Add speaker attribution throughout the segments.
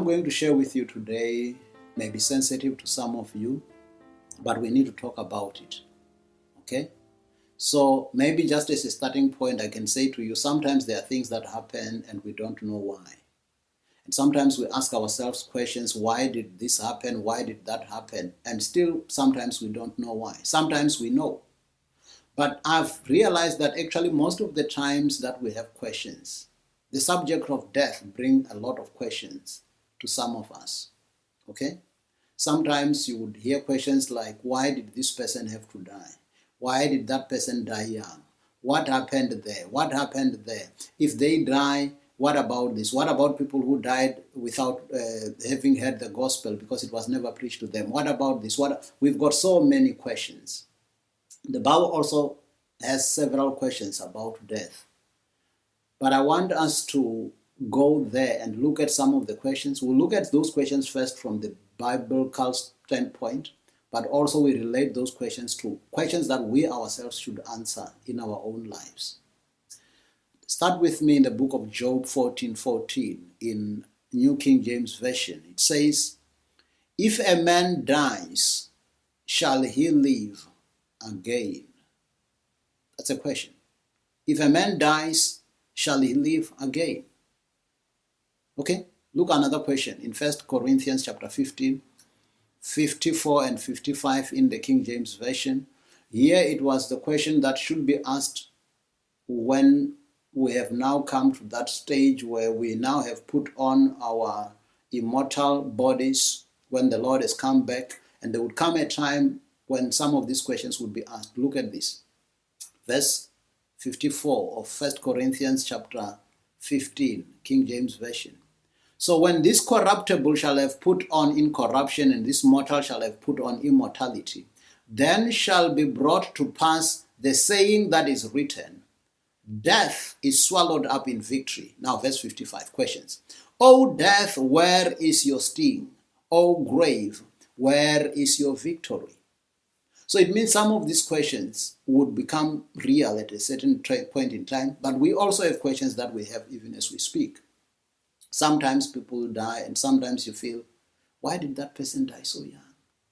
Speaker 1: going to share with you today may be sensitive to some of you, but we need to talk about it. Okay? So maybe just as a starting point, I can say to you, sometimes there are things that happen and we don't know why. And sometimes we ask ourselves questions, why did this happen? Why did that happen? And still, sometimes we don't know why. Sometimes we know. But I've realized that actually most of the times that we have questions, the subject of death brings a lot of questions to some of us. Okay? Sometimes you would hear questions like, why did this person have to die? Why did that person die young? What happened there? What happened there? If they die, what about this? What about people who died without having heard the gospel because it was never preached to them? What about this? We've got so many questions. The Bible also has several questions about death. But I want us to go there and look at some of the questions. We'll look at those questions first from the biblical standpoint, but also we relate those questions to questions that we ourselves should answer in our own lives. Start with me in the book of Job 14:14 in New King James Version. It says, "If a man dies, shall he live again?" That's a question. If a man dies, shall he live again? Okay, look another question in 1 Corinthians chapter 15, 54 and 55 in the King James Version. Here it was the question that should be asked when we have now come to that stage where we now have put on our immortal bodies when the Lord has come back, and there would come a time when some of these questions would be asked. Look at this. Verse 54 of 1 Corinthians chapter 15, King James Version. "So when this corruptible shall have put on incorruption, and this mortal shall have put on immortality, then shall be brought to pass the saying that is written, death is swallowed up in victory." Now verse 55, questions. "O death, where is your sting? O grave, where is your victory?" So it means some of these questions would become real at a certain point in time, but we also have questions that we have even as we speak. Sometimes people die, and sometimes you feel, why did that person die so young?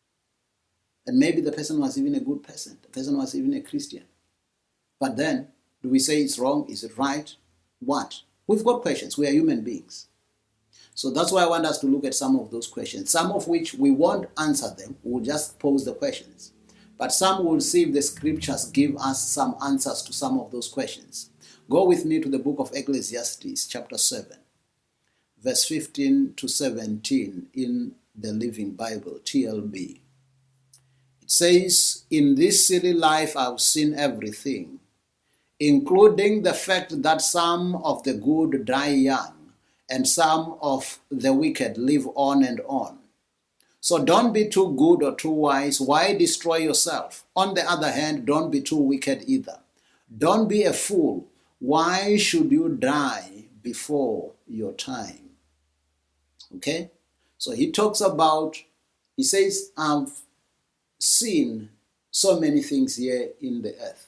Speaker 1: And maybe the person was even a good person. The person was even a Christian. But then, do we say it's wrong? Is it right? What? We've got questions. We are human beings. So that's why I want us to look at some of those questions, some of which we won't answer them. We'll just pose the questions. But some will see if the scriptures give us some answers to some of those questions. Go with me to the book of Ecclesiastes, chapter 7, verse 15 to 17 in the Living Bible, TLB. It says, "In this silly life I've seen everything, including the fact that some of the good die young and some of the wicked live on and on. So don't be too good or too wise. Why destroy yourself? On the other hand, don't be too wicked either. Don't be a fool. Why should you die before your time?" Okay? So he talks about, he says, I've seen so many things here in the earth,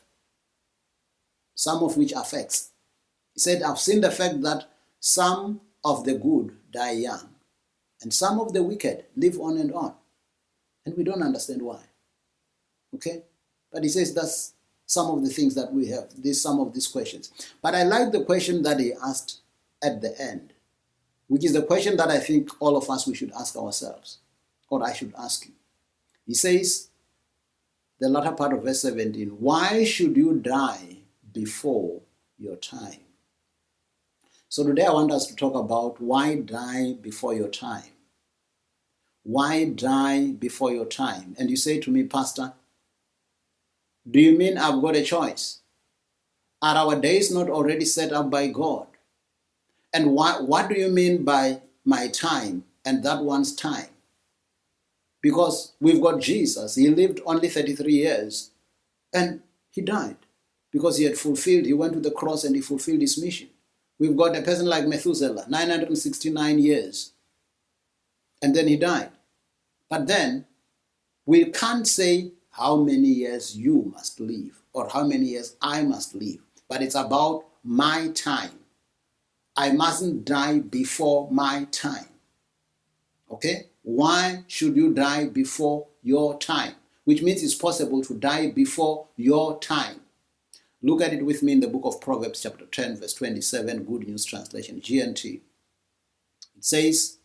Speaker 1: some of which are facts. He said, I've seen the fact that some of the good die young, and some of the wicked live on and on. And we don't understand why. Okay? But he says that's some of the things that we have, some of these questions. But I like the question that he asked at the end, which is the question that I think all of us, we should ask ourselves, or I should ask you. He says, the latter part of verse 17, "Why should you die before your time?" So today I want us to talk about why die before your time. Why die before your time? And you say to me, "Pastor, do you mean I've got a choice? Are our days not already set up by God? And what do you mean by my time and that one's time?" Because we've got Jesus. He lived only 33 years and he died because he went to the cross and he fulfilled his mission. We've got a person like Methuselah, 969 years, and then he died. But then, we can't say how many years you must live or how many years I must live, but it's about my time. I mustn't die before my time. Okay? Why should you die before your time? Which means it's possible to die before your time. Look at it with me in the book of Proverbs chapter 10 verse 27, Good News Translation, GNT. It says,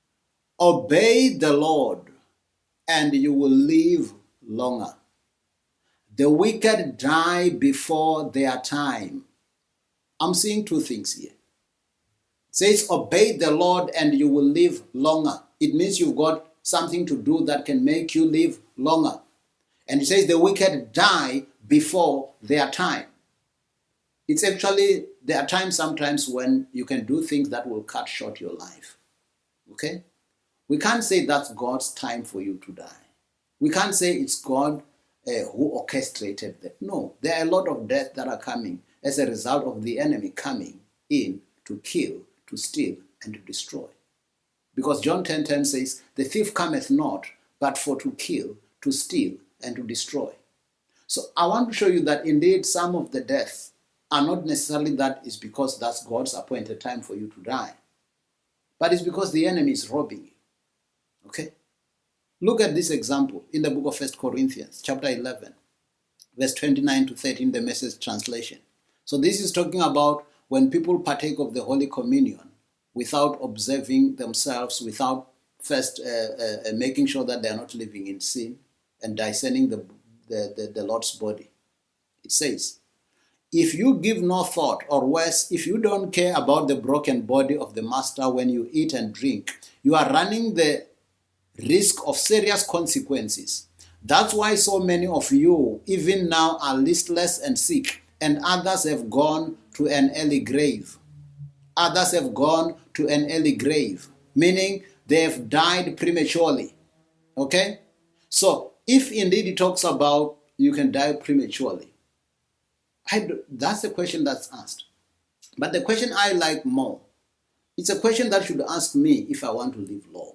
Speaker 1: obey the Lord and you will live longer. The wicked die before their time. I'm seeing two things here. It says, obey the Lord and you will live longer. It means you've got something to do that can make you live longer. And it says the wicked die before their time. It's actually, there are times sometimes when you can do things that will cut short your life. Okay? We can't say that's God's time for you to die. We can't say it's God who orchestrated that. No, there are a lot of deaths that are coming as a result of the enemy coming in to kill, to steal, and to destroy. Because John 10:10 says, the thief cometh not, but for to kill, to steal, and to destroy. So I want to show you that indeed some of the deaths are not necessarily that is because that's God's appointed time for you to die. But it's because the enemy is robbing you. Okay? Look at this example in the book of 1 Corinthians, chapter 11, verse 29 to 30 in the Message translation. So this is talking about when people partake of the Holy Communion without observing themselves, without first making sure that they are not living in sin and discerning the Lord's body. It says, if you give no thought, or worse, if you don't care about the broken body of the Master when you eat and drink, you are running the risk of serious consequences. That's why so many of you, even now, are listless and sick, and others have gone to an early grave. Others have gone to an early grave, meaning they have died prematurely. Okay? So, if indeed it talks about you can die prematurely, that's the question that's asked. But the question I like more, it's a question that should ask me if I want to live long.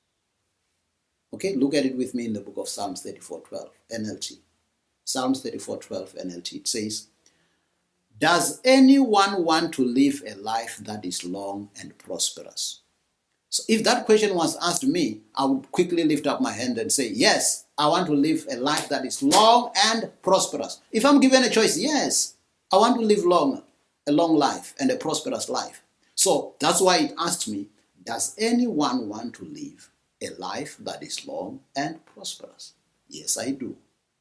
Speaker 1: Okay, look at it with me in the book of Psalms 34:12, NLT. Psalms 34:12, NLT. It says, does anyone want to live a life that is long and prosperous? So if that question was asked me, I would quickly lift up my hand and say, yes, I want to live a life that is long and prosperous. If I'm given a choice, yes, I want to live a long life and a prosperous life. So that's why it asked me, does anyone want to live a life that is long and prosperous? Yes, I do.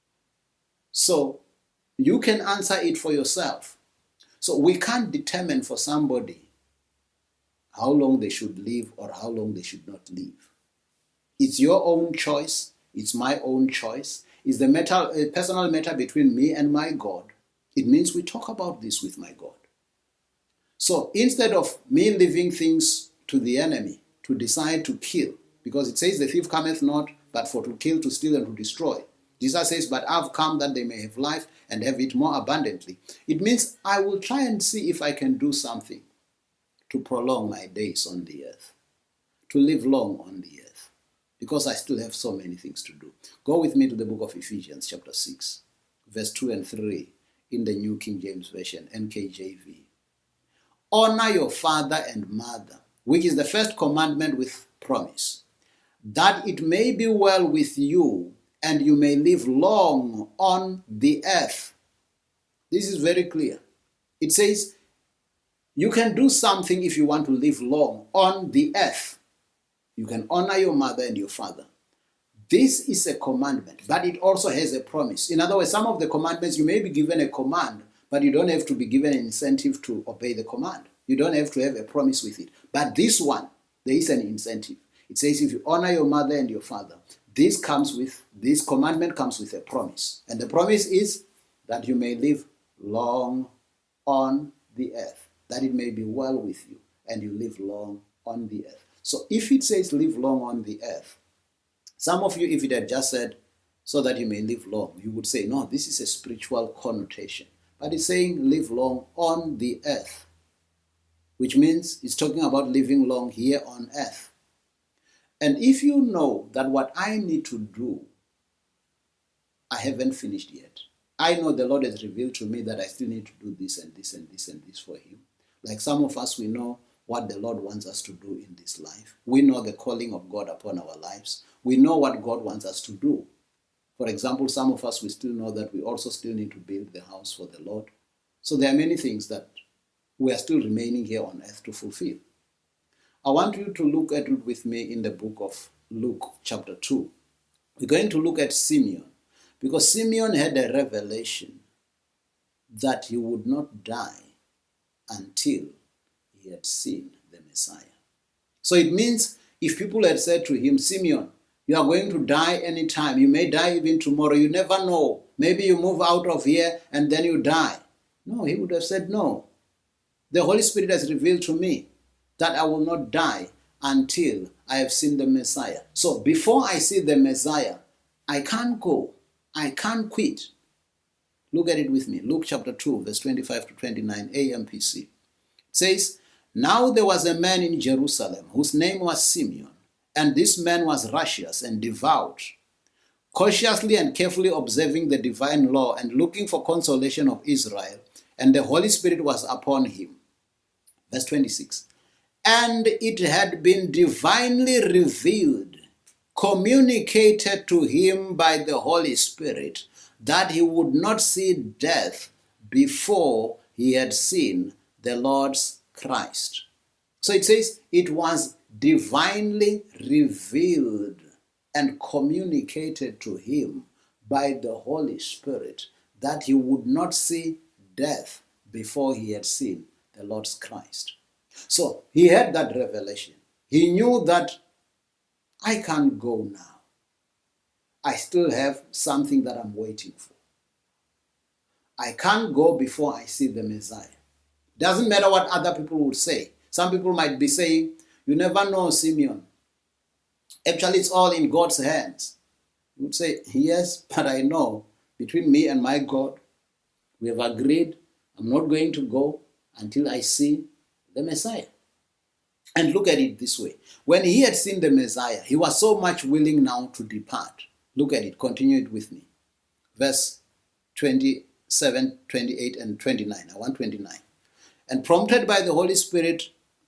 Speaker 1: So you can answer it for yourself. So we can't determine for somebody how long they should live or how long they should not live. It's your own choice. It's my own choice. It's a personal matter between me and my God. It means we talk about this with my God. So instead of me leaving things to the enemy to decide to kill, because it says the thief cometh not, but for to kill, to steal, and to destroy. Jesus says, but I've come that they may have life and have it more abundantly. It means I will try and see if I can do something to prolong my days on the earth, to live long on the earth, because I still have so many things to do. Go with me to the book of Ephesians chapter 6, verse 2 and 3 in the New King James Version, NKJV. Honor your father and mother, which is the first commandment with promise, that it may be well with you and you may live long on the earth. This is very clear. It says, you can do something if you want to live long on the earth. You can honor your mother and your father. This is a commandment, but it also has a promise. In other words, some of the commandments, you may be given a command, but you don't have to be given an incentive to obey the command. You don't have to have a promise with it. But this one, there is an incentive. It says if you honor your mother and your father, this commandment comes with a promise. And the promise is that you may live long on the earth, that it may be well with you, and you live long on the earth. So if it says live long on the earth, some of you, if it had just said so that you may live long, you would say, no, this is a spiritual connotation. But it's saying live long on the earth, which means it's talking about living long here on earth. And if you know that what I need to do, I haven't finished yet. I know the Lord has revealed to me that I still need to do this and this and this and this for Him. Like some of us, we know what the Lord wants us to do in this life. We know the calling of God upon our lives. We know what God wants us to do. For example, some of us, we still know that we also still need to build the house for the Lord. So there are many things that we are still remaining here on earth to fulfill. I want you to look at it with me in the book of Luke chapter 2. We're going to look at Simeon, because Simeon had a revelation that he would not die until he had seen the Messiah. So it means if people had said to him, Simeon, you are going to die anytime, you may die even tomorrow, you never know, maybe you move out of here and then you die. No, he would have said no. The Holy Spirit has revealed to me that I will not die until I have seen the Messiah. So before I see the Messiah, I can't go. I can't quit. Look at it with me. Luke chapter 2, verse 25 to 29, AMPC. It says, now there was a man in Jerusalem whose name was Simeon, and this man was righteous and devout, cautiously and carefully observing the divine law and looking for consolation of Israel, and the Holy Spirit was upon him. Verse 26. And it had been divinely revealed, communicated to him by the Holy Spirit, that he would not see death before he had seen the Lord's Christ. So it says it was divinely revealed and communicated to him by the Holy Spirit that he would not see death before he had seen the Lord's Christ. So he had that revelation. He knew that I can't go now. I still have something that I'm waiting for. I can't go before I see the Messiah. Doesn't matter what other people would say. Some people might be saying, you never know, Simeon. Actually, it's all in God's hands. You would say, yes, but I know between me and my God, we have agreed I'm not going to go until I see the Messiah. And look at it this way. When he had seen the Messiah, he was so much willing now to depart. Look at it. Continue it with me. Verse 27, 28, and 29. I want 29. And prompted by the Holy Spirit,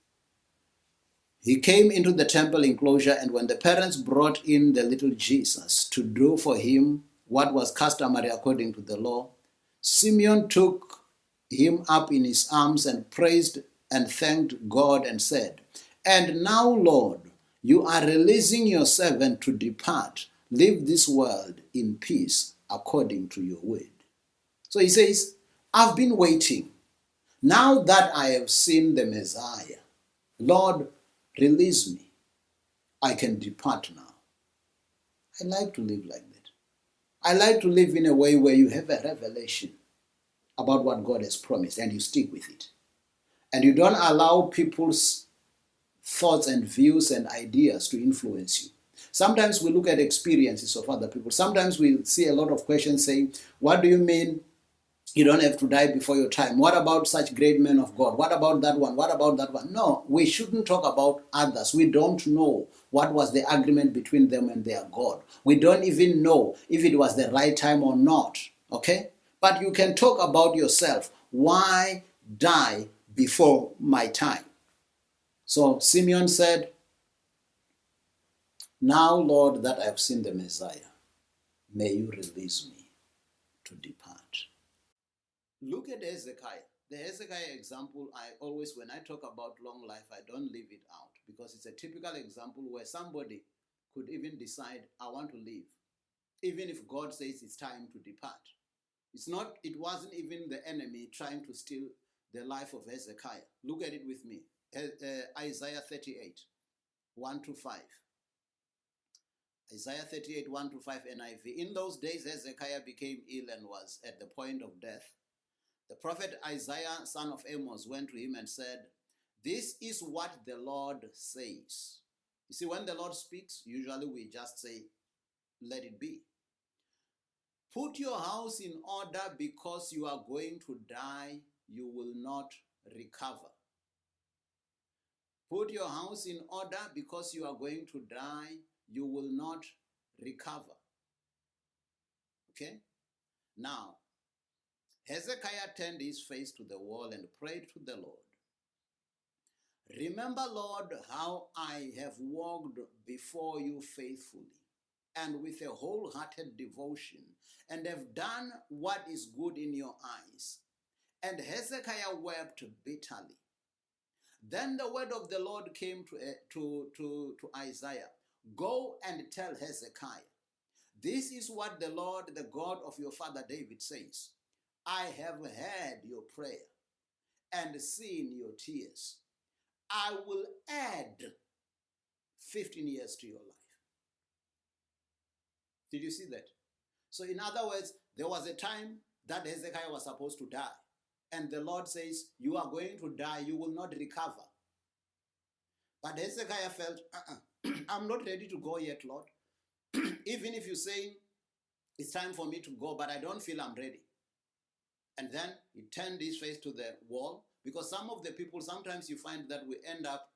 Speaker 1: he came into the temple enclosure, and when the parents brought in the little Jesus to do for him what was customary according to the law, Simeon took him up in his arms and praised and thanked God and said, and now, Lord, you are releasing your servant to depart, leave this world in peace according to your word. So he says, I've been waiting. Now that I have seen the Messiah, Lord, release me. I can depart now. I like to live like that. I like to live in a way where you have a revelation about what God has promised and you stick with it. And you don't allow people's thoughts and views and ideas to influence you. Sometimes we look at experiences of other people. Sometimes we see a lot of questions saying, what do you mean you don't have to die before your time? What about such great men of God? What about that one? What about that one? No, we shouldn't talk about others. We don't know what was the agreement between them and their God. We don't even know if it was the right time or not. Okay? But you can talk about yourself. Why die before my time? So Simeon said, now, Lord, that I have seen the Messiah, may you release me to depart. Look at Hezekiah. The Hezekiah example, when I talk about long life, I don't leave it out because it's a typical example where somebody could even decide, I want to leave, even if God says it's time to depart. It wasn't even the enemy trying to steal the life of Hezekiah. Look at it with me. Isaiah 38, 1 to 5. Isaiah 38, 1 to 5 NIV. In those days, Hezekiah became ill and was at the point of death. The prophet Isaiah, son of Amos, went to him and said, this is what the Lord says. You see, when the Lord speaks, usually we just say, let it be. Put your house in order because you are going to die, you will not recover. Put your house in order because you are going to die, you will not recover. Okay? Now, Hezekiah turned his face to the wall and prayed to the Lord. Remember, Lord, how I have walked before you faithfully and with a wholehearted devotion, and have done what is good in your eyes. And Hezekiah wept bitterly. Then the word of the Lord came to Isaiah. Go and tell Hezekiah, this is what the Lord, the God of your father David says. I have heard your prayer and seen your tears. I will add 15 years to your life. Did you see that? So in other words, there was a time that Hezekiah was supposed to die. And the Lord says, you are going to die, you will not recover. But Hezekiah felt, I'm not ready to go yet, Lord. Even if you're saying it's time for me to go, but I don't feel I'm ready. And then he turned his face to the wall, because some of the people, sometimes you find that we end up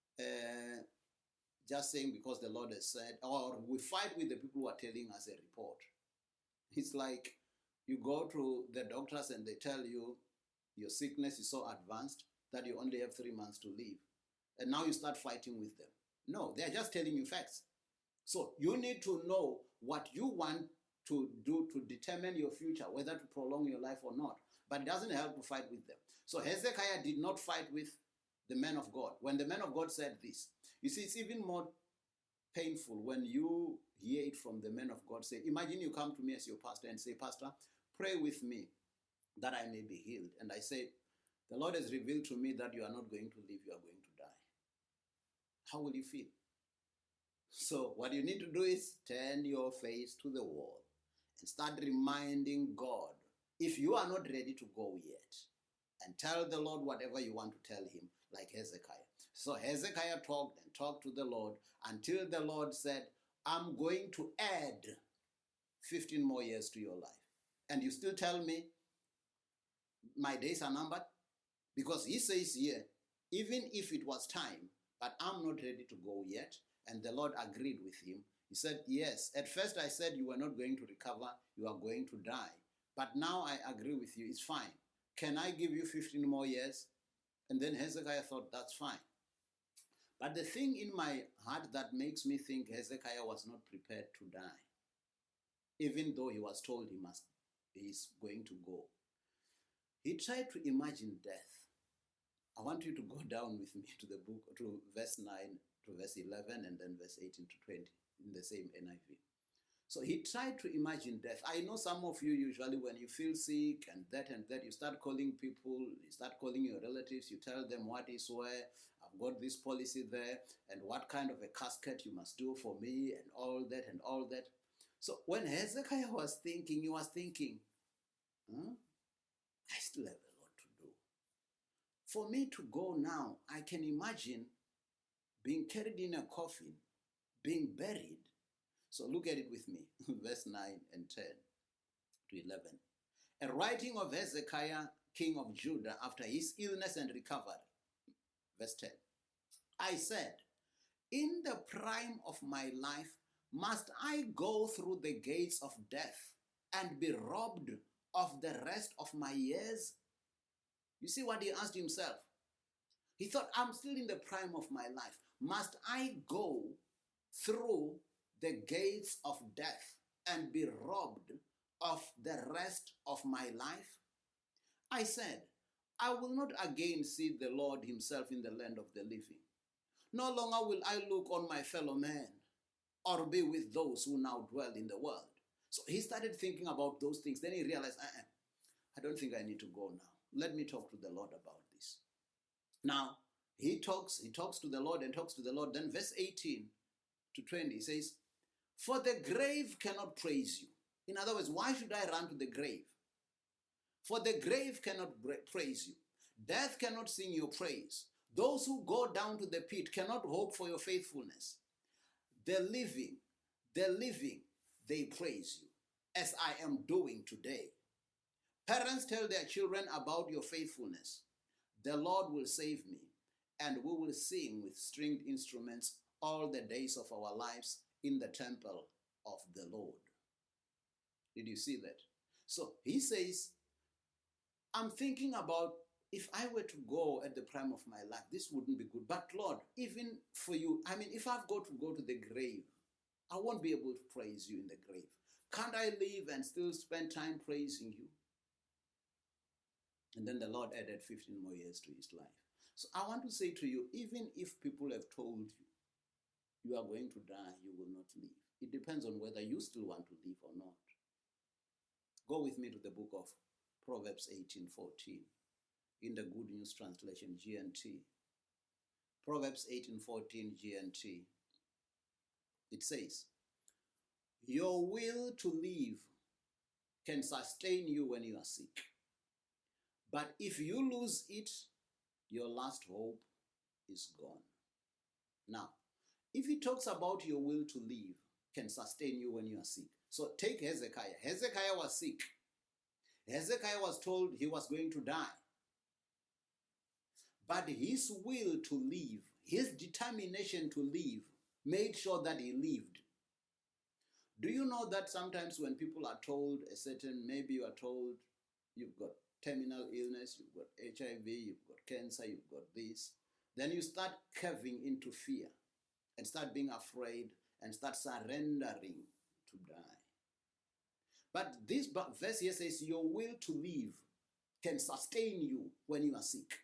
Speaker 1: just saying because the Lord has said, or we fight with the people who are telling us a report. It's like you go to the doctors and they tell you your sickness is so advanced that you only have 3 months to live. And now you start fighting with them. No, they're just telling you facts. So you need to know what you want to do to determine your future, whether to prolong your life or not. But it doesn't help to fight with them. So Hezekiah did not fight with the man of God. When the man of God said this, you see, it's even more painful when you hear it from the man of God. Say, imagine you come to me as your pastor and say, Pastor, pray with me that I may be healed. And I say, the Lord has revealed to me that you are not going to live, you are going to die. How will you feel? So what you need to do is turn your face to the wall and start reminding God, if you are not ready to go yet, and tell the Lord whatever you want to tell him, like Hezekiah. So Hezekiah talked and talked to the Lord until the Lord said, I'm going to add 15 more years to your life. And you still tell me my days are numbered? Because he says here, even if it was time, but I'm not ready to go yet. And the Lord agreed with him. He said, yes, at first I said you were not going to recover, you are going to die. But now I agree with you, it's fine. Can I give you 15 more years? And then Hezekiah thought, that's fine. But the thing in my heart that makes me think Hezekiah was not prepared to die, even though he was told he's going to go. He tried to imagine death. I want you to go down with me to the book, to verse 9 to verse 11, and then verse 18 to 20 in the same NIV. So he tried to imagine death. I know some of you usually when you feel sick and that, you start calling people, you start calling your relatives, you tell them what is where, I've got this policy there, and what kind of a casket you must do for me, and all that and all that. So when Hezekiah was thinking, he was thinking, I still have a lot to do. For me to go now, I can imagine being carried in a coffin, being buried. So look at it with me, verse 9 and 10 to 11. A writing of Hezekiah, king of Judah, after his illness and recovery. Verse 10. I said, in the prime of my life, must I go through the gates of death and be robbed of the rest of my years? You see what he asked himself? He thought, I'm still in the prime of my life. Must I go through the gates of death and be robbed of the rest of my life? I said, I will not again see the Lord himself in the land of the living. No longer will I look on my fellow man or be with those who now dwell in the world. So he started thinking about those things. Then he realized, I don't think I need to go now. Let me talk to the Lord about this. Now, he talks to the Lord and talks to the Lord. Then verse 18 to 20, he says, for the grave cannot praise you. In other words, why should I run to the grave? For the grave cannot praise you. Death cannot sing your praise. Those who go down to the pit cannot hope for your faithfulness. The living, they praise you, as I am doing today. Parents tell their children about your faithfulness. The Lord will save me, and we will sing with stringed instruments all the days of our lives in the temple of the Lord. Did you see that? So he says, I'm thinking about if I were to go at the prime of my life, this wouldn't be good. But Lord, even for you, I mean, if I've got to go to the grave, I won't be able to praise you in the grave. Can't I live and still spend time praising you? And then the Lord added 15 more years to his life. So I want to say to you, even if people have told you, you are going to die, you will not live. It depends on whether you still want to live or not. Go with me to the book of Proverbs 18:14 in the Good News Translation, GNT. Proverbs 18:14 GNT. It says, your will to live can sustain you when you are sick. But if you lose it, your last hope is gone. Now, if he talks about your will to live can sustain you when you are sick. So take Hezekiah. Hezekiah was sick. Hezekiah was told he was going to die. But his will to live, his determination to live, made sure that he lived. Do you know that sometimes when people are told a certain, maybe you are told you've got terminal illness, you've got HIV, you've got cancer, you've got this, then you start caving into fear and start being afraid and start surrendering to die. But this verse here says your will to live can sustain you when you are sick.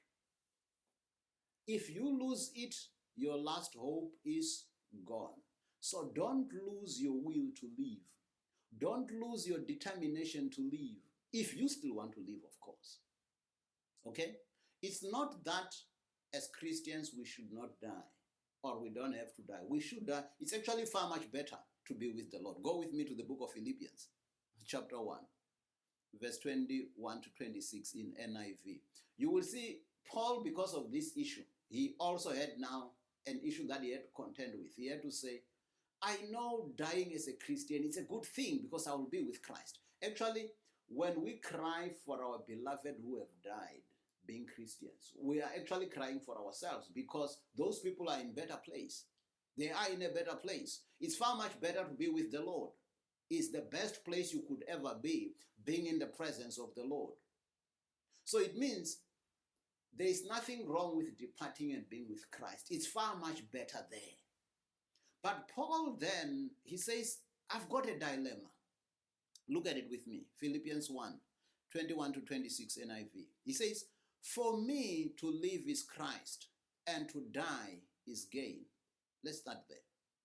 Speaker 1: If you lose it, your last hope is gone. So don't lose your will to live. Don't lose your determination to live. If you still want to live, of course. Okay? It's not that as Christians we should not die or we don't have to die. We should die. It's actually far much better to be with the Lord. Go with me to the book of Philippians, chapter 1, verse 21 to 26 in NIV. You will see Paul, because of this issue, he also had now an issue that he had to contend with. He had to say, I know dying as a Christian, it's a good thing because I will be with Christ. Actually, when we cry for our beloved who have died, being Christians, we are actually crying for ourselves because those people are in a better place. They are in a better place. It's far much better to be with the Lord. It's the best place you could ever be, being in the presence of the Lord. So it means there is nothing wrong with departing and being with Christ. It's far much better there. But Paul then, he says, I've got a dilemma. Look at it with me. Philippians 1, 21 to 26 NIV. He says, for me to live is Christ and to die is gain. Let's start there.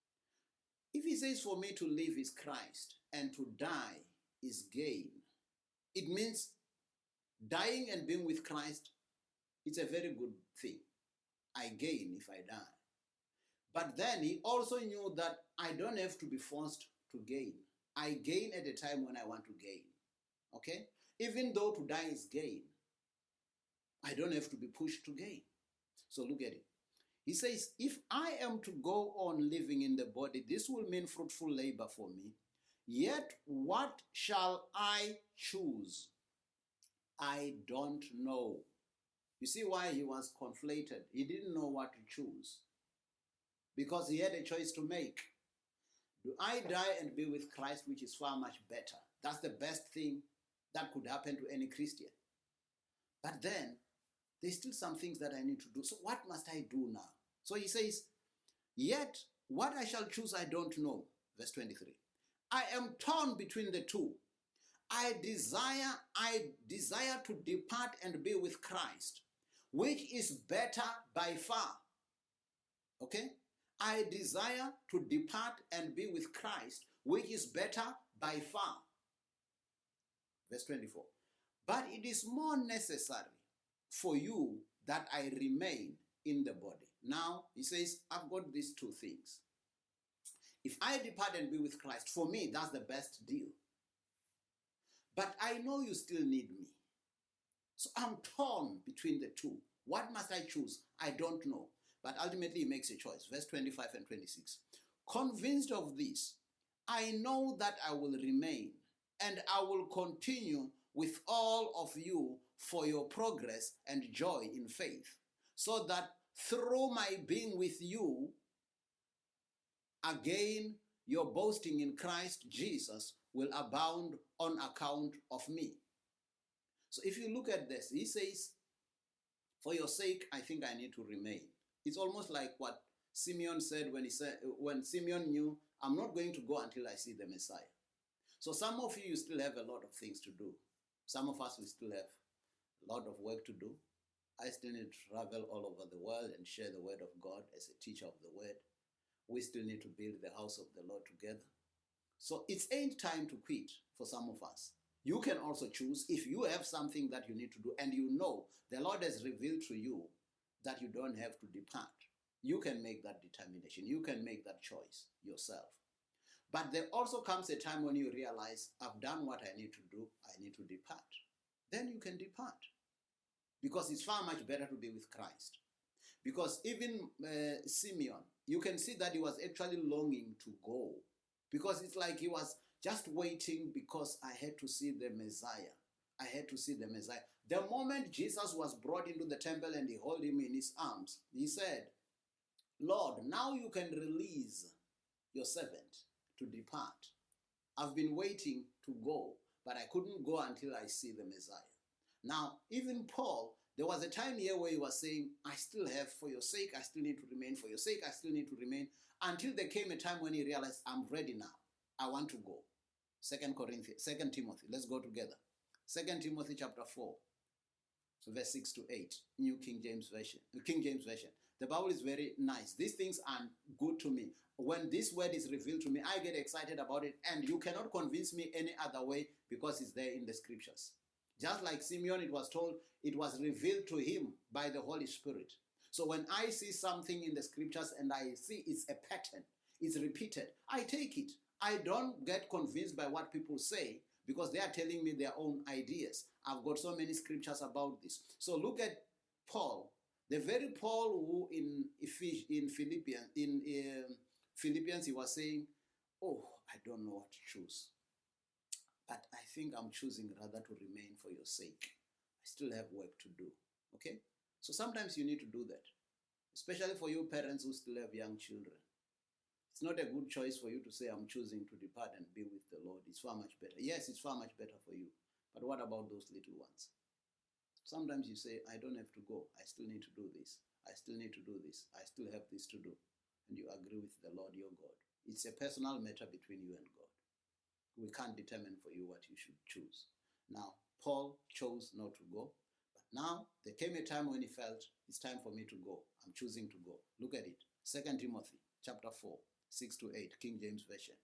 Speaker 1: If he says for me to live is Christ and to die is gain, it means dying and being with Christ, it's a very good thing. I gain if I die. But then he also knew that I don't have to be forced to gain. I gain at a time when I want to gain. Okay? Even though to die is gain, I don't have to be pushed to gain. So look at it. He says, if I am to go on living in the body, this will mean fruitful labor for me. Yet what shall I choose? I don't know. You see why he was conflated. He didn't know what to choose because he had a choice to make. Do I die and be with Christ, which is far much better? That's the best thing that could happen to any Christian. But then, there's still some things that I need to do. So what must I do now? So he says, yet what I shall choose I don't know. Verse 23. I am torn between the two. I desire to depart and be with Christ, which is better by far. Okay? I desire to depart and be with Christ, which is better by far. Verse 24. But it is more necessary for you that I remain in the body. Now, he says, I've got these two things. If I depart and be with Christ, for me, that's the best deal. But I know you still need me. So I'm torn between the two. What must I choose? I don't know. But ultimately, he makes a choice. Verse 25 and 26. Convinced of this, I know that I will remain, and I will continue with all of you for your progress and joy in faith, so that through my being with you, again, your boasting in Christ Jesus will abound on account of me. So if you look at this, he says, For your sake, I think I need to remain. It's almost like what Simeon said when Simeon knew, I'm not going to go until I see the Messiah. So some of you still have a lot of things to do. Some of us, we still have a lot of work to do. I still need to travel all over the world and share the word of God as a teacher of the word. We still need to build the house of the Lord together. So it ain't time to quit for some of us. You can also choose if you have something that you need to do and you know the Lord has revealed to you that you don't have to depart. You can make that determination. You can make that choice yourself. But there also comes a time when you realize, I've done what I need to do. I need to depart. Then you can depart. Because it's far much better to be with Christ. Because even Simeon, you can see that he was actually longing to go. Because it's like he was just waiting because I had to see the Messiah. I had to see the Messiah. The moment Jesus was brought into the temple and he held him in his arms, he said, Lord, now you can release your servant to depart. I've been waiting to go, but I couldn't go until I see the Messiah. Now, even Paul, there was a time here where he was saying, I still have, for your sake, I still need to remain. For your sake, I still need to remain. Until there came a time when he realized, I'm ready now. I want to go. 2 Timothy, let's go together. 2 Timothy chapter 4, verse 6 to 8, New King James Version. The Bible is very nice. These things are good to me. When this word is revealed to me, I get excited about it, and you cannot convince me any other way because it's there in the scriptures. Just like Simeon, it was told, it was revealed to him by the Holy Spirit. So when I see something in the scriptures and I see it's a pattern, it's repeated, I take it. I don't get convinced by what people say because they are telling me their own ideas. I've got so many scriptures about this. So look at Paul, the very Paul who in Philippians he was saying, oh, I don't know what to choose. But I think I'm choosing rather to remain for your sake. I still have work to do. Okay? So sometimes you need to do that. Especially for you parents who still have young children. It's not a good choice for you to say, I'm choosing to depart and be with the Lord. It's far much better. Yes, it's far much better for you. But what about those little ones? Sometimes you say, I don't have to go. I still need to do this. I still need to do this. I still have this to do. And you agree with the Lord your God. It's a personal matter between you and God. We can't determine for you what you should choose. Now, Paul chose not to go. But now, there came a time when he felt, it's time for me to go. I'm choosing to go. Look at it. 2 Timothy chapter 4, 6 to 8, King James Version.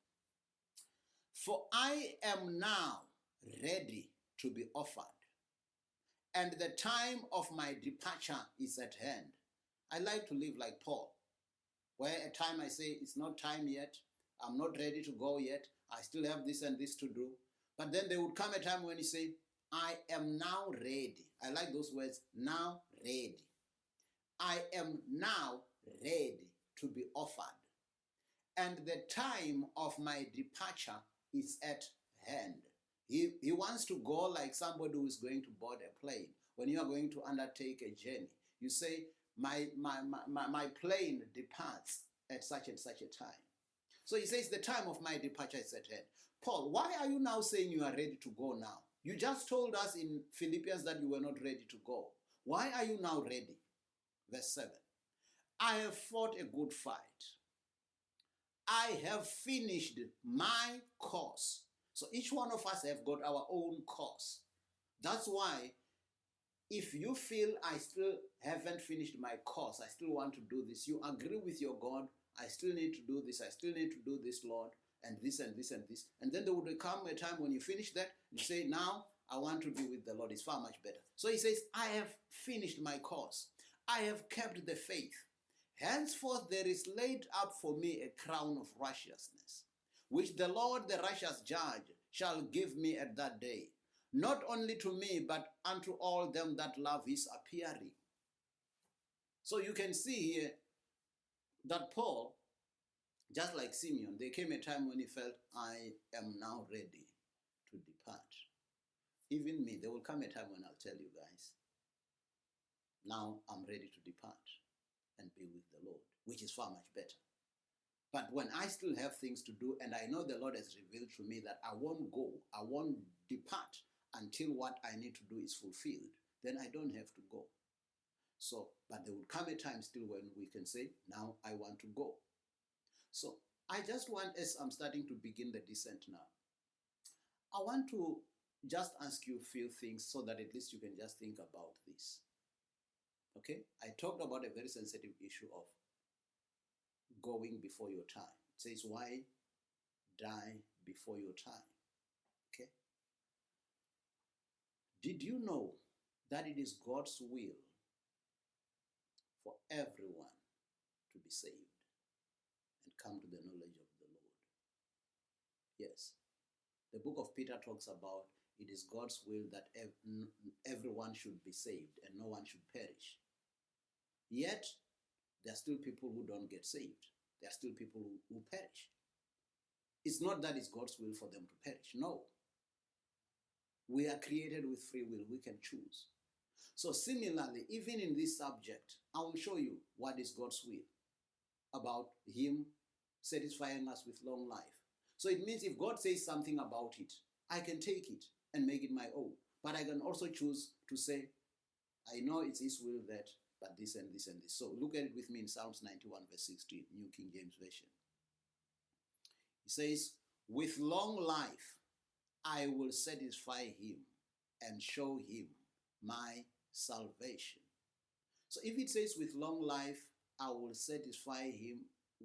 Speaker 1: For I am now ready to be offered, and the time of my departure is at hand. I like to live like Paul, where at time I say, it's not time yet, I'm not ready to go yet, I still have this and this to do. But then there would come a time when he say, I am now ready. I like those words, now ready. I am now ready to be offered. And the time of my departure is at hand. He wants to go like somebody who is going to board a plane. When you are going to undertake a journey, you say, my plane departs at such and such a time. So he says, the time of my departure is at hand. Paul, why are you now saying you are ready to go now? You just told us in Philippians that you were not ready to go. Why are you now ready? Verse 7. I have fought a good fight. I have finished my course. So each one of us have got our own course. That's why if you feel I still haven't finished my course, I still want to do this, you agree with your God, I still need to do this, I still need to do this, Lord, and this and this and this. And then there would come a time when you finish that, you say, now I want to be with the Lord. It's far much better. So he says, I have finished my course. I have kept the faith. Henceforth there is laid up for me a crown of righteousness, which the Lord, the righteous judge, shall give me at that day, not only to me, but unto all them that love his appearing. So you can see here that Paul, just like Simeon, there came a time when he felt, I am now ready to depart. Even me, there will come a time when I'll tell you guys, now I'm ready to depart and be with the Lord, which is far much better. But when I still have things to do and I know the Lord has revealed to me that I won't go, I won't depart until what I need to do is fulfilled, then I don't have to go. So, but there will come a time still when we can say, now I want to go. So I just want, as I'm starting to begin the descent now, I want to just ask you a few things so that at least you can just think about this. Okay? I talked about a very sensitive issue of going before your time. It says, why die before your time? Okay? Did you know that it is God's will for everyone to be saved and come to the knowledge of the Lord? Yes. The book of Peter talks about it is God's will that everyone should be saved and no one should perish. Yet, there are still people who don't get saved. There are still people who perish. It's not that it's God's will for them to perish. No. We are created with free will. We can choose. So similarly, even in this subject, I will show you what is God's will about Him satisfying us with long life. So it means if God says something about it, I can take it and make it my own. But I can also choose to say, I know it's His will that, but this and this and this. So look at it with me in Psalms 91 verse 16, New King James Version. He says, with long life I will satisfy him and show him my salvation. So if it says with long life I will satisfy him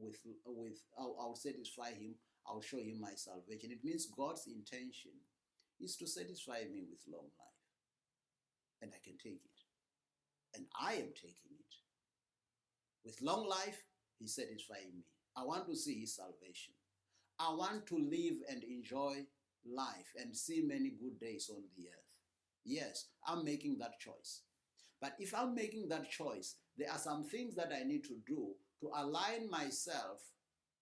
Speaker 1: I'll satisfy him, I'll show him my salvation. It means God's intention is to satisfy me with long life. And I can take it. And I am taking it. With long life, He's satisfying me. I want to see His salvation. I want to live and enjoy life and see many good days on the earth. Yes, I'm making that choice. But if I'm making that choice, there are some things that I need to do to align myself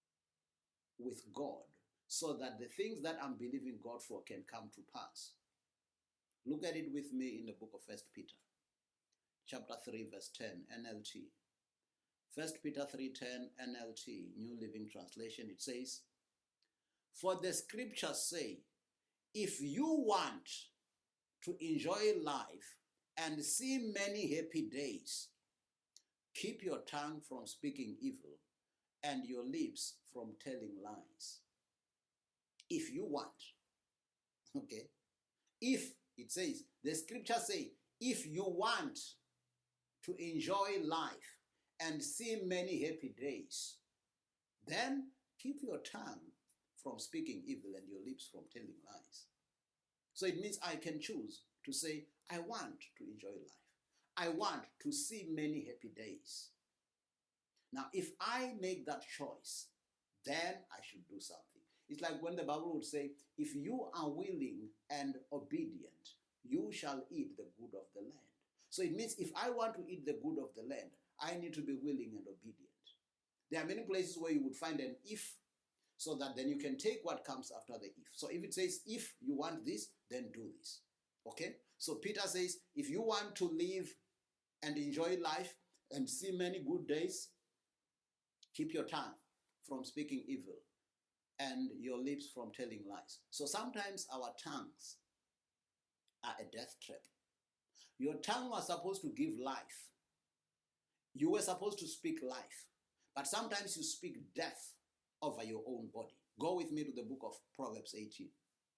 Speaker 1: with God so that the things that I'm believing God for can come to pass. Look at it with me in the book of 1 Peter, chapter 3, verse 10, NLT. 1 Peter 3:10, NLT, New Living Translation, it says, for the scriptures say, if you want to enjoy life and see many happy days, keep your tongue from speaking evil and your lips from telling lies. If you want, okay? If, it says, the scriptures say, if you want to enjoy life and see many happy days, then keep your tongue from speaking evil and your lips from telling lies. So it means I can choose to say, I want to enjoy life. I want to see many happy days. Now, if I make that choice, then I should do something. It's like when the Bible would say, if you are willing and obedient, you shall eat the good of the land. So it means if I want to eat the good of the land, I need to be willing and obedient. There are many places where you would find an if, so that then you can take what comes after the if. So if it says, if you want this, then do this. Okay? So Peter says, if you want to live and enjoy life and see many good days, keep your tongue from speaking evil and your lips from telling lies. So sometimes our tongues are a death trap. Your tongue was supposed to give life. You were supposed to speak life. But sometimes you speak death over your own body. Go with me to the book of Proverbs 18,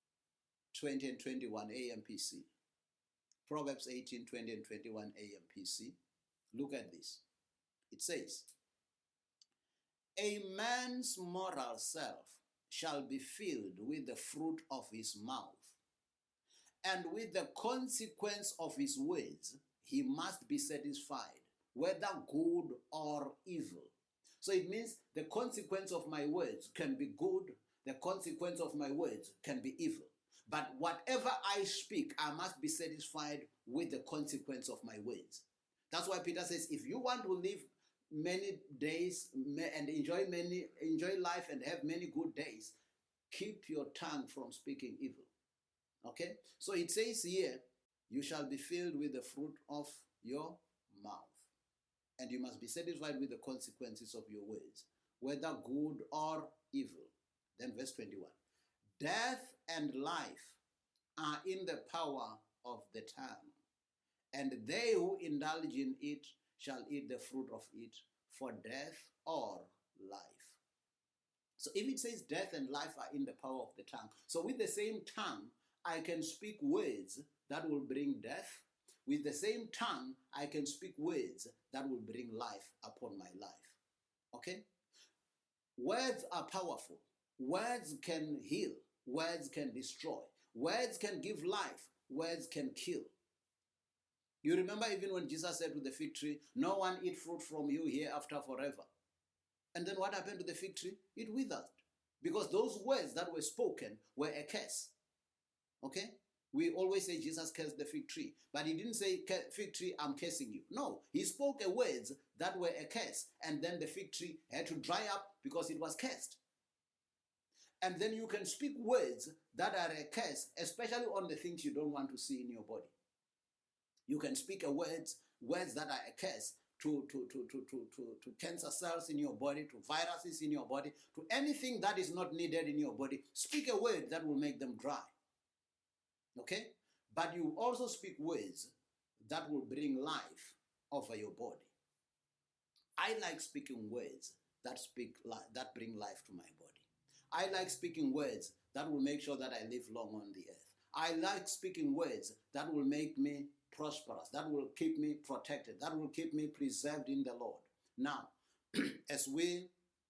Speaker 1: 20 and 21 AMPC. Proverbs 18, 20 and 21 AMPC. Look at this. It says, a man's moral self shall be filled with the fruit of his mouth, and with the consequence of his words he must be satisfied, whether good or evil. So it means the consequence of my words can be good, the consequence of my words can be evil. But whatever I speak, I must be satisfied with the consequence of my words. That's why Peter says, if you want to live many days and enjoy life and have many good days, keep your tongue from speaking evil. Okay? So it says here, you shall be filled with the fruit of your mouth. And you must be satisfied with the consequences of your words, whether good or evil. Then verse 21. Death and life are in the power of the tongue, and they who indulge in it shall eat the fruit of it, for death or life. So if it says death and life are in the power of the tongue, so with the same tongue, I can speak words that will bring death. With the same tongue, I can speak words that will bring life upon my life. Okay? Words are powerful. Words can heal. Words can destroy. Words can give life. Words can kill. You remember even when Jesus said to the fig tree, no one eat fruit from you hereafter forever. And then what happened to the fig tree? It withered. Because those words that were spoken were a curse. Okay? We always say Jesus cursed the fig tree. But he didn't say, fig tree, I'm cursing you. No, he spoke a words that were a curse. And then the fig tree had to dry up because it was cursed. And then you can speak words that are a curse, especially on the things you don't want to see in your body. You can speak words that are a curse to cancer cells in your body, to viruses in your body, to anything that is not needed in your body. Speak a word that will make them dry. Okay? But you also speak words that will bring life over your body. I like speaking words that bring life to my body. I like speaking words that will make sure that I live long on the earth. I like speaking words that will make me prosperous, that will keep me protected, that will keep me preserved in the Lord. Now, as we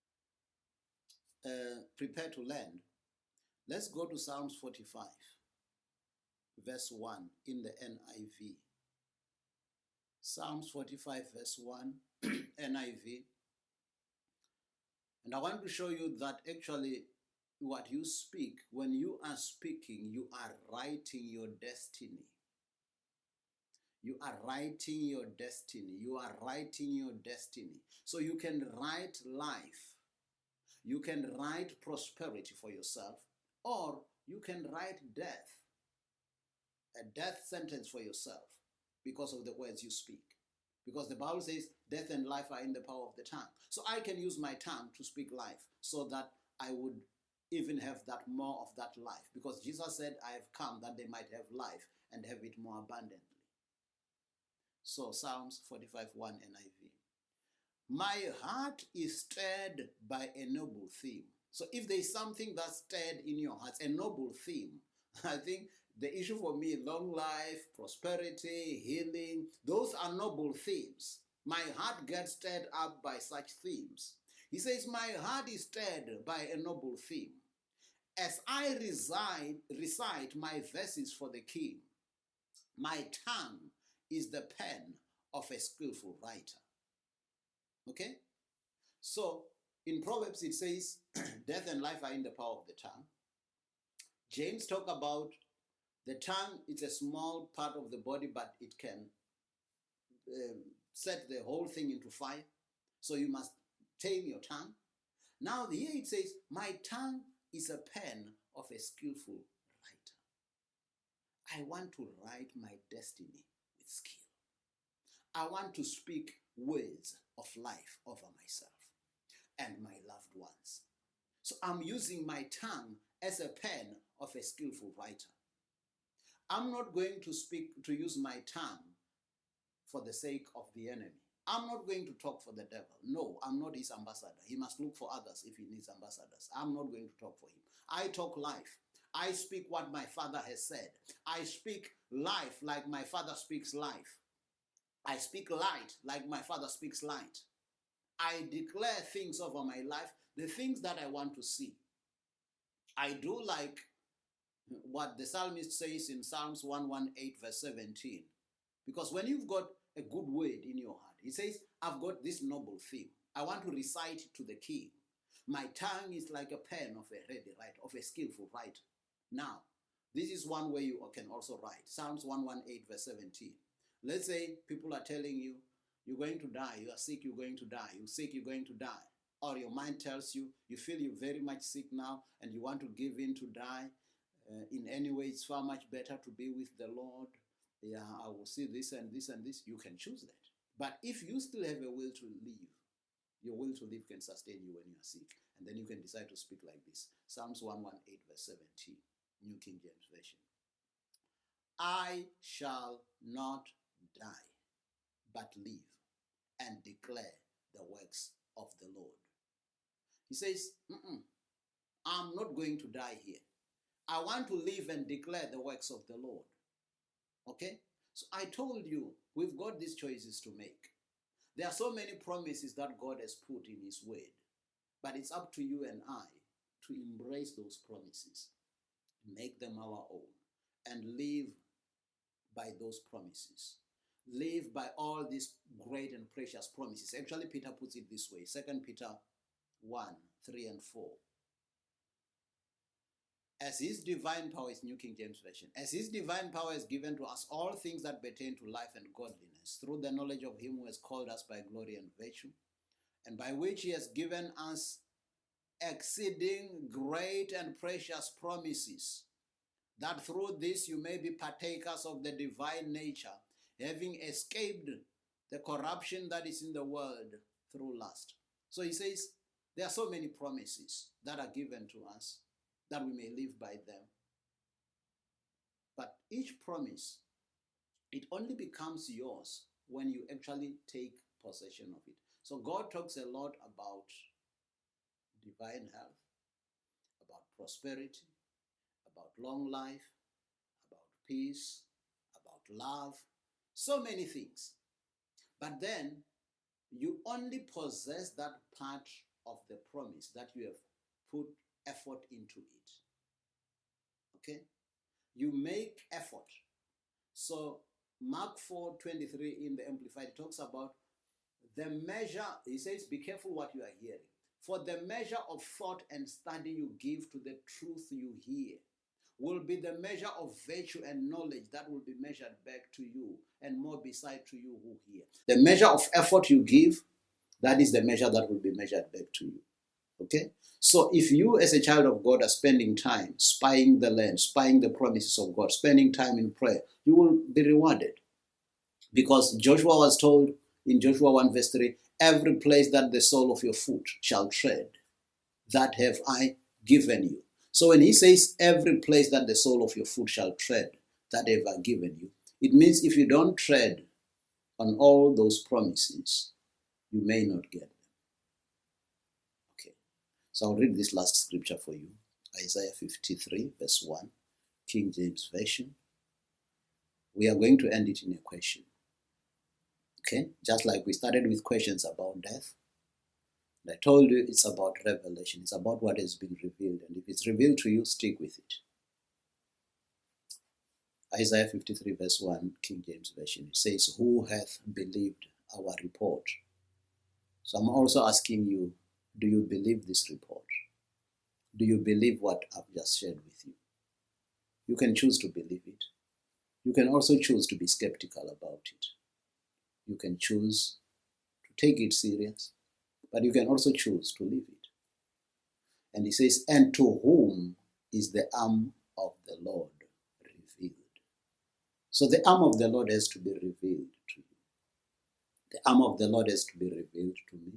Speaker 1: prepare to land, let's go to Psalms 45, verse 1 in the NIV. Psalms 45, verse 1, NIV. And I want to show you that actually what you speak, when you are speaking, you are writing your destiny. You are writing your destiny. You are writing your destiny. So you can write life. You can write prosperity for yourself, or you can write death, a death sentence for yourself because of the words you speak. Because the Bible says death and life are in the power of the tongue. So I can use my tongue to speak life so that I would even have that more of that life. Because Jesus said, I have come that they might have life and have it more abundantly. So Psalms 45:1 NIV. My heart is stirred by a noble theme. So if there is something that's stirred in your heart, a noble theme, I think the issue for me, long life, prosperity, healing, those are noble themes. My heart gets stirred up by such themes. He says, my heart is stirred by a noble theme. As I recite my verses for the king, my tongue is the pen of a skillful writer. Okay? So, in Proverbs it says, death and life are in the power of the tongue. James talk about the tongue. It's a small part of the body, but it can set the whole thing into fire. So you must tame your tongue. Now here it says, my tongue is a pen of a skillful writer. I want to write my destiny with skill. I want to speak words of life over myself and my loved ones. So I'm using my tongue as a pen of a skillful writer. I'm not going to use my tongue for the sake of the enemy. I'm not going to talk for the devil. No, I'm not his ambassador. He must look for others if he needs ambassadors. I'm not going to talk for him. I talk life. I speak what my Father has said. I speak life like my Father speaks life. I speak light like my Father speaks light. I declare things over my life, the things that I want to see. I do like what the psalmist says in Psalms 118 verse 17. Because when you've got a good word in your heart, he says, I've got this noble theme. I want to recite it to the king. My tongue is like a pen of a ready writer, of a skillful writer. Now, this is one way you can also write. Psalms 118 verse 17. Let's say people are telling you, you're going to die, you are sick, you're going to die, you're sick, you're going to die. Or your mind tells you, you feel you're very much sick now and you want to give in to die. In any way, it's far much better to be with the Lord. Yeah, I will see this and this and this. You can choose that. But if you still have a will to live, your will to live can sustain you when you are sick. And then you can decide to speak like this. Psalms 118 verse 17, New King James Version. I shall not die, but live, and declare the works of the Lord. He says, I'm not going to die here. I want to live and declare the works of the Lord. Okay? So I told you, we've got these choices to make. There are so many promises that God has put in His word. But it's up to you and I to embrace those promises, make them our own, and live by those promises. Live by all these great and precious promises. Actually, Peter puts it this way, 2 Peter 1, 3 and 4. As His divine power, is New King James Version, as His divine power has given to us all things that pertain to life and godliness, through the knowledge of Him who has called us by glory and virtue, and by which He has given us exceeding great and precious promises, that through this you may be partakers of the divine nature, having escaped the corruption that is in the world through lust. So he says, there are so many promises that are given to us that we may live by them. But each promise, it only becomes yours when you actually take possession of it. So God talks a lot about divine health, about prosperity, about long life, about peace, about love, so many things. But then you only possess that part of the promise that you have put effort into it. Okay? You make effort. So Mark 4:23 in the Amplified talks about the measure. He says, be careful what you are hearing. For the measure of thought and study you give to the truth you hear will be the measure of virtue and knowledge that will be measured back to you, and more beside to you who hear. The measure of effort you give, that is the measure that will be measured back to you. Okay? So if you as a child of God are spending time spying the land, spying the promises of God, spending time in prayer, you will be rewarded. Because Joshua was told in Joshua 1 verse 3, every place that the sole of your foot shall tread, that have I given you. So when he says every place that the sole of your foot shall tread, that have I given you, it means if you don't tread on all those promises, you may not get them. Okay, so I'll read this last scripture for you. Isaiah 53 verse 1, King James Version. We are going to end it in a question. Okay, just like we started with questions about death. And I told you it's about revelation. It's about what has been revealed. And if it's revealed to you, stick with it. Isaiah 53 verse 1, King James Version. It says, who hath believed our report? So I'm also asking you, do you believe this report? Do you believe what I've just shared with you? You can choose to believe it. You can also choose to be skeptical about it. You can choose to take it serious, but you can also choose to leave it. And he says, and to whom is the arm of the Lord revealed? So the arm of the Lord has to be revealed to you. The arm of the Lord has to be revealed to me.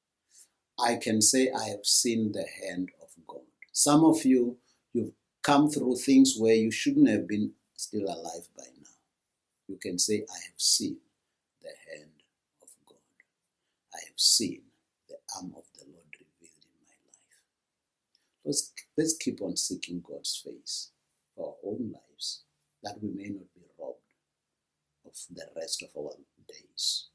Speaker 1: I can say I have seen the hand of God. Some of you, you've come through things where you shouldn't have been still alive by now. You can say, I have seen the hand of God. I have seen the arm of the Lord revealed in my life. Let's keep on seeking God's face for our own lives, that we may not be robbed of the rest of our days.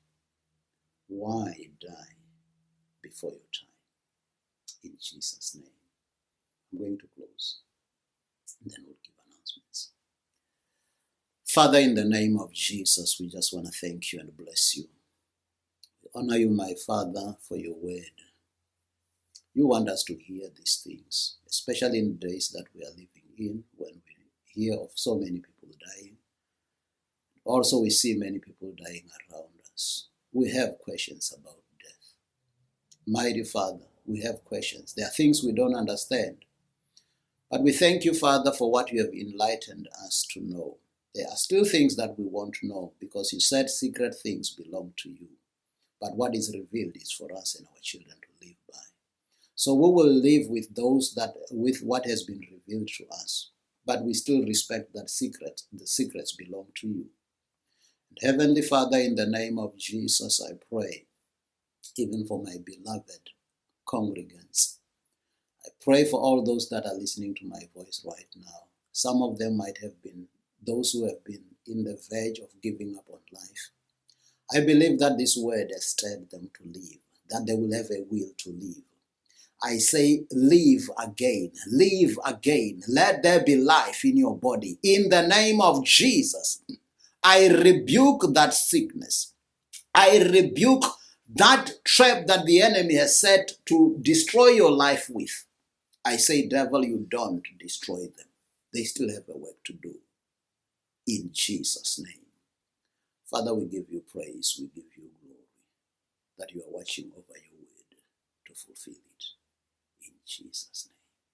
Speaker 1: Why die before your time? In Jesus' name. I'm going to close, and then we'll give announcements. Father, in the name of Jesus, we just want to thank you and bless you. We honor you, my Father, for your word. You want us to hear these things, especially in the days that we are living in, when we hear of so many people dying. Also, we see many people dying around us. We have questions about death. Mighty Father, we have questions. There are things we don't understand. But we thank you, Father, for what you have enlightened us to know. There are still things that we want to know, because you said secret things belong to you. But what is revealed is for us and our children to live by. So we will live with with what has been revealed to us. But we still respect that secret. The secrets belong to you. And Heavenly Father, in the name of Jesus, I pray even for my beloved congregants. I pray for all those that are listening to my voice right now. Some of them might have been those who have been in the verge of giving up on life. I believe that this word has stirred them to live, that they will have a will to live. I say, live again, live again. Let there be life in your body. In the name of Jesus, I rebuke that sickness. I rebuke that trap that the enemy has set to destroy your life with. I say, devil, you don't destroy them. They still have a work to do. In Jesus' name. Father, we give you praise, we give you glory, that you are watching over your word to fulfill it. In Jesus'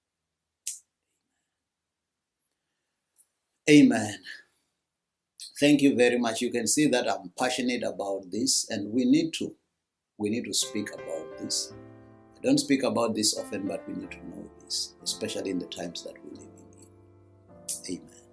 Speaker 1: name. Amen. Thank you very much. You can see that I'm passionate about this, and we need to speak about this. I don't speak about this often, but we need to know this, especially in the times that we're living in. Amen.